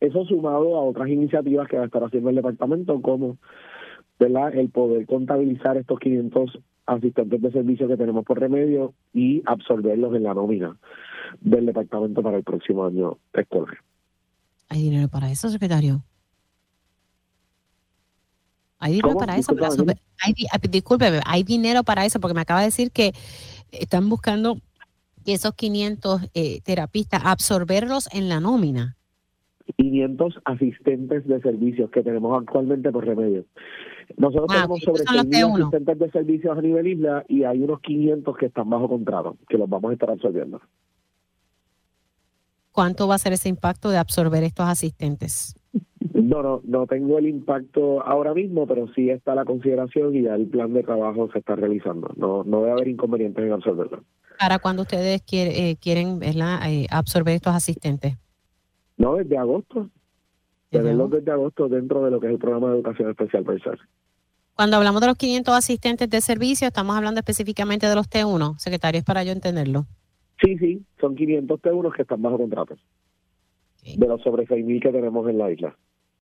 Eso sumado a otras iniciativas que va a estar haciendo el departamento, como, ¿verdad?, el poder contabilizar estos 500 asistentes de servicio que tenemos por remedio y absorberlos en la nómina del departamento para el próximo año escolar. ¿Hay dinero para eso, secretario? ¿Hay dinero para eso? Discúlpeme, ¿hay dinero para eso? Porque me acaba de decir que están buscando que esos 500 terapistas, absorberlos en la nómina. 500 asistentes de servicios que tenemos actualmente por remedio. Nosotros tenemos sobre 6.000 asistentes de servicios a nivel isla y hay unos 500 que están bajo contrato, que los vamos a estar absorbiendo. ¿Cuánto va a ser ese impacto de absorber estos asistentes? No tengo el impacto ahora mismo, pero sí está la consideración y ya el plan de trabajo se está realizando. No debe haber inconvenientes en absorberlo. ¿Para cuándo ustedes quieren, ¿verdad?, absorber estos asistentes? No, desde agosto. Desde agosto dentro de lo que es el programa de educación especial PERSER. Cuando hablamos de los 500 asistentes de servicio, estamos hablando específicamente de los T1, secretario, es para yo entenderlo. Sí, son 500 T1 que están bajo contrato. Okay. De los sobre 6.000 que tenemos en la isla.